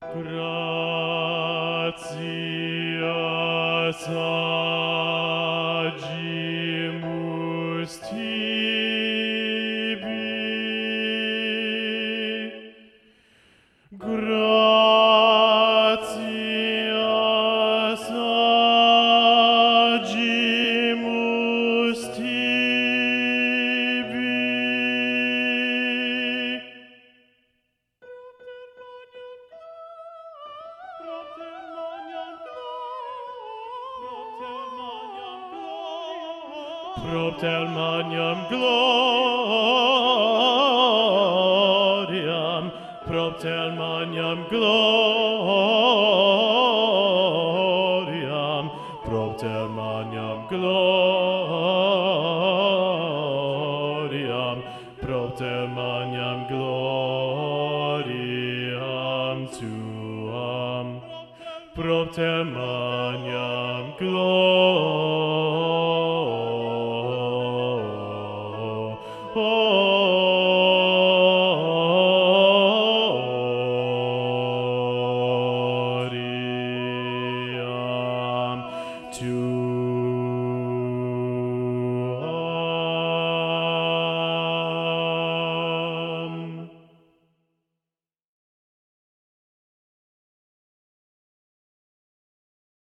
Gratias agimus tibi. Gratias agimus tibi. Propter magnam gloriam, propter magnam gloriam, propter magnam gloriam, propter magnam gloriam tuam, propter magnam gloriam.